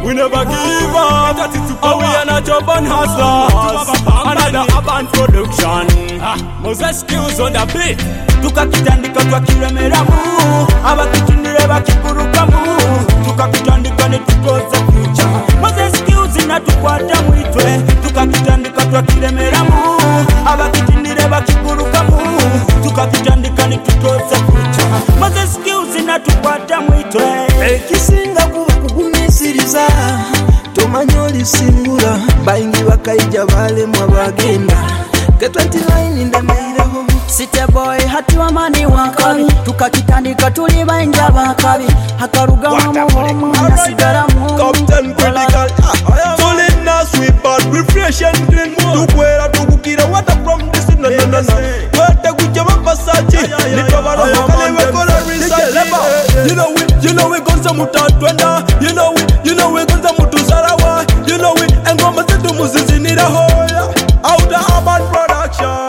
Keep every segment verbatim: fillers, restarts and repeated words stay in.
We never give up. Oh, we are not job on hustlers. Another urban production. Moses skills on the beat. Tukakitandika twakiremeramu abakitunire bakikurukamu tukakitandika ne tukoza future Moses skills inatukwata mwitwe tukakitandika twakiremeramu abakitunire bakikurukamu tukakitandika ne tukoza future Moses skills inatukwata mwitwe ekisinga kuba kugumisiriza tomanyoli singula bayingi bakayija balemwa bagenda ke twenty-nine indameireho City boy hati wa mani wakabi tukakitandika tuli banja bakabi hakaruga mu homu nasigara mu Captain Critical solid na sweet but refresh and clean tukwera tukukira water from this na na na wete kujja bapasachi nitobara kale we kola research you know we you know we gonza mutatwenda you know we you know we gonza mutuzarawa you know we engoma zetu muzizinira hoya out the urban production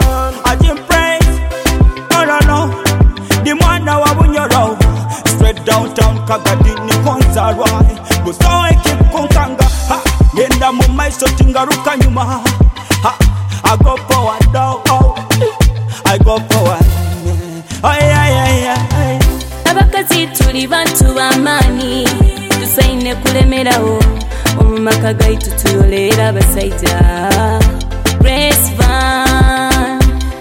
straight downtown Kagadini Konzarwa Gustowe kikunkanga ha Yenda mumaiso tingaruka nyuma ha I go forward oh, oh. I go forward oh yeah yeah yeah Abakazi tuli bantu bamani tusaine kulemeraho omumaka gaitu tuyolera basaija Grace Van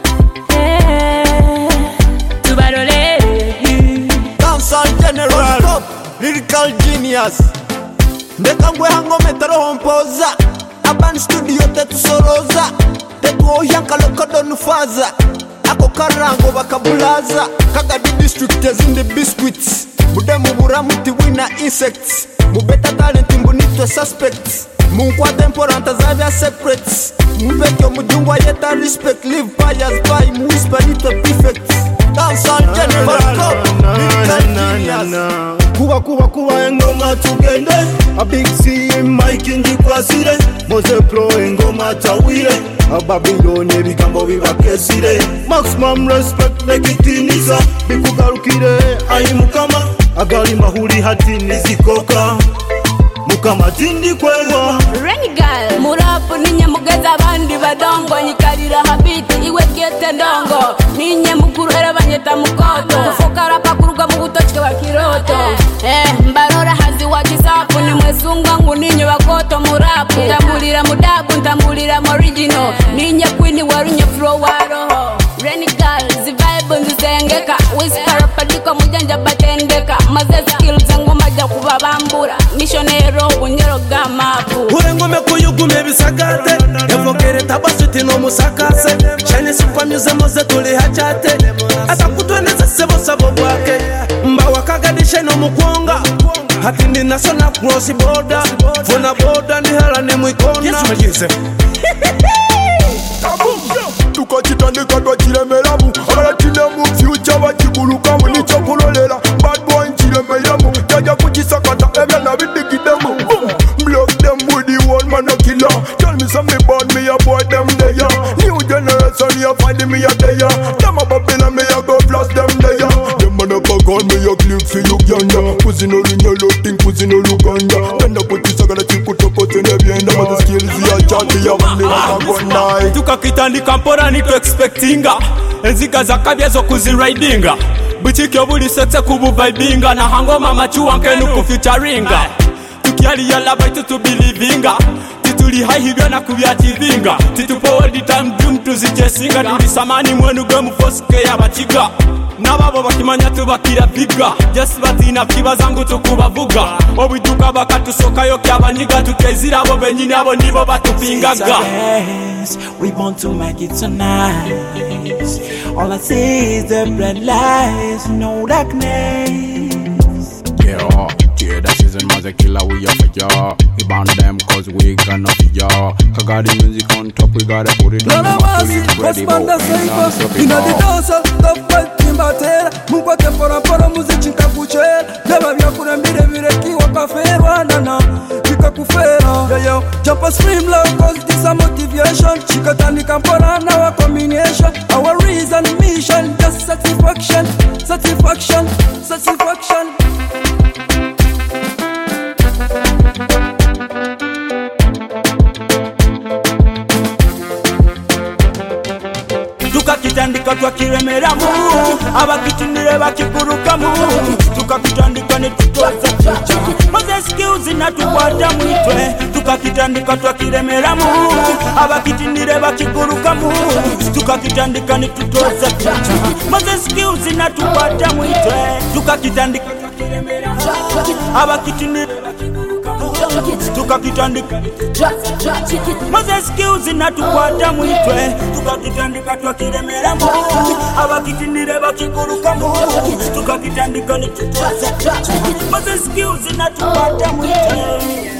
eh tubarole General Top, lyrical genius. Ndeka ngwe hango metero hompoza. Urban studio tetu soroza. Tetu oyanka lokodo nufaza. Ako karango bakabulaza. Kagadi district in the biscuits. Mude mubura muti wina insects. Mubeta talent mbunitwe suspects. Munkwa temporanta zavya separates. Mubekyo mujungwa yeta respect. Live bias by muispa nitwe perfect. Dance on General Top, lyrical genius. Kuba kuba kuba engoma tugende. A big C in Mike njikwasire. Mose pro engoma tawire. A Babylon ebigambo bibakesire. Maximum respect nekitiniza. Bikugarukire ayi mukama. Agali mahuri hati nizikoka. Mukama tindi kweva Renigal Murapu ninye mugeza abandi badongo nyikarira habiti iwe kiete ndongo ninye mukuru era banyeta mukoto kufokara pakuruga mu butochke wa kiroto eh mbarora hazi wa kisapu ni mwesunga ngu ninye wakoto murapu ndamulira mudabu ndamulira original ninye queen warunye flow waroho Renigal zivibe nzengeka whisper padiko mujanja batendeka maze skills ngoma ja kubabambura missionero bunyero gamapu urengome kuyugume bisagate evokere tabasuti no musakase shine sikwanyuze moze tuli hachate atakutweneza sebo sabo bwake mba wakagadishe no mukwonga hati ndi national cross border funa border ndi hala ne muikonda yes majize tukachitandika twachiremeramu abalatine mu future bakigurukamu nicho kulolera bad boy nchiremeramu jaja kuchisakata ebyana bidigidemu block them with the one man a killer tell me some me born me a boy them there new generation you find me a there them a Babylon me a go blast them there them man a call me a clip for Uganda pussy no lunyolo think pussy no Luganda then a kuchisakata chikutoko nebyenda but the skills ya chat ya one day a gun die tukakitandika mpora ni to expectinga enzika zakabya zo kuziridinga buchike buli sexe kubu vibinga na hangoma machuwa nkenu kufeaturinga tukiali yala baitu to believinga tituli hahibya na kubyativinga titupo all the time doom tuzijesinga tuli samani mwenu gemu foske ya batiga nababo bakimanya tubakira biga just batina kiba zangu tukubavuga obiduka bakatusokayo kyabaniga tukezira abo benyine abo nibo batupingaga we want to make it so nice all I see is the bright lights no darkness yeah yeah that is a mother killer we are for ya we band them cause we gonna be ya got the music on top we gotta put it on the map ready for in the dance top fight timbatera mukwa tempora pora muziki nkakuchera leba byakura mbire bireki wakaferwa nana bikakufera yo yo jump a stream love cause this a motivation chikatani kampora na wa combination our reason mission just satisfaction satisfaction satisfaction kiremeramu abakitinire bakigurukamu tukakitandika ne tutoza future maze skills natukwata mwitwe tukakitandika twakiremeramu abakitinire bakigurukamu tukakitandika ne tutoza future maze skills natukwata mwitwe tukakitandika twakiremeramu abakitinire tukakitandika maze skills natukwata mwitwe tukakitandika twakiremeramu abakitinire bakigurukamu tukakitandika ne tutoza maze skills natukwata mwitwe